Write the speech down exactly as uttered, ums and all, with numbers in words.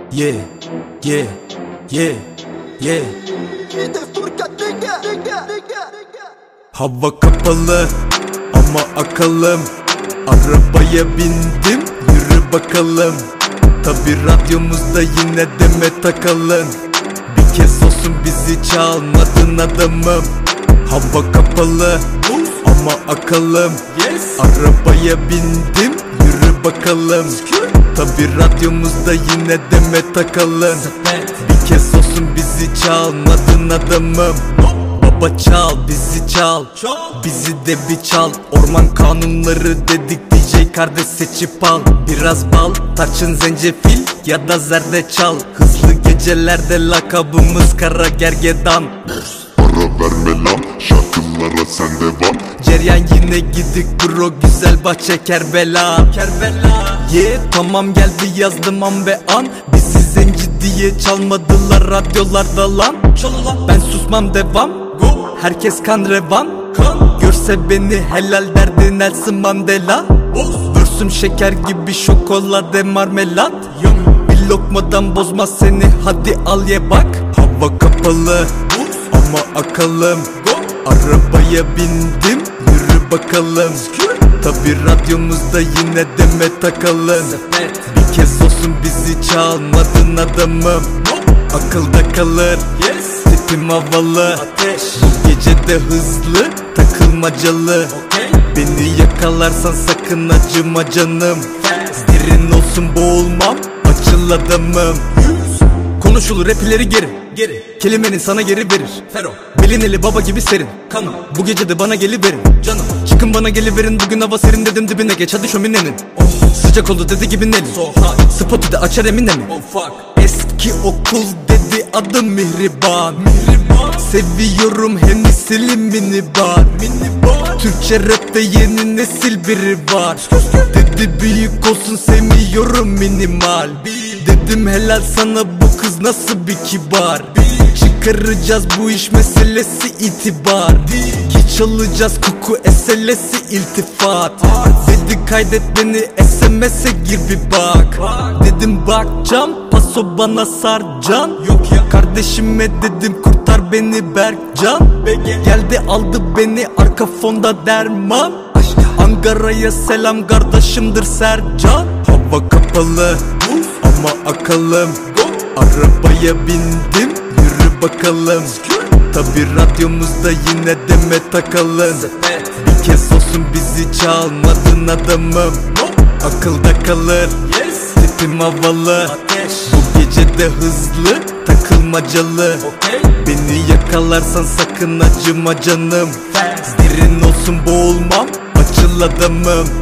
Yeah, yeah, yeah, yeah. Hava kapalı ama akalım. Arabaya bindim, yürü bakalım. Tabi radyomuzda yine Demet Akalın. Bir kez olsun bizi çalmadın adamım. Hava kapalı ama akalım. Arabaya bindim, yürü bakalım. Tabi radyomuzda yine Demet Akalın. Bir kez olsun bizi çalmadın adamım. Baba çal, bizi çal, bizi de bir çal. Orman kanunları dedik, D J kardeş seçip al. Biraz bal, tarçın, zencefil ya da zerdeçal. Hızlı gecelerde lakabımız Kara Gergedan. Para verme lan, şarkılara sen devam. Ceryan yine gidik bro, güzel bahçe Kerbela. Kerbela yeah, tamam geldi yazdım an ve an. Bizi zenci diye çalmadılar radyolarda lan. Ben susmam devam, herkes kan revan. Görse beni helal derdi Nelson Mandela. Vürsüm şeker gibi şokolade marmelat. Bir lokmadan bozmaz seni, hadi al ye bak. Hava kapalı ama akalım. Arabaya bindim, yürü bakalım. Tabi radyomuzda yine Demet Akalın. Bir kez olsun bizi çalmadın adamım. Akılda kalır, tipim havalı. Bu gece de hızlı, takılmacalı. Beni yakalarsan sakın acıma canım. Derin olsun boğulmam, açıl adamım. Konuşulur rapileri geri, geri. Kelimenin sana geri verir Fero. Belineli baba gibi serin kanım. Bu gece de bana geliverin canım. Çıkın bana geliverin, bugün hava serin dedim, dibine geç hadi şöminenin. Oh. Sıcak oldu dedi gibi Nelly. So Spotu da açar Emine mi? Oh, fuck. Eski okul dedi adım Mihriban. Mihriban. Seviyorum Hennisili minibar. Minibar. Türkçe rapte yeni nesil biri var. Dedi büyük olsun sevmiyorum minimal. Dedim helal sana, bu kız nasıl bir kibar. Çıkaracağız bu iş meselesi itibar. Ki çalacağız koku eselesi iltifat. Dedi kaydet beni S M S'e gir bir bak. Dedim bakcam paso bana sarcan. Yok ya kardeşime dedim kurtar beni Berkcan. Geldi aldı beni arka fonda derman. Ankara'ya selam kardeşimdir Sercan. Hava kapalı ama akalım. Arabaya bindim, yürü bakalım. Tabi radyomuzda yine Demet Akalın. Bir kez olsun bizi çalmadın adamım. Akılda kalır, tipim havalı. Bu gece de hızlı, takılmacalı. Beni yakalarsan sakın acıma canım. Derin olsun boğulmam, açıl adamım.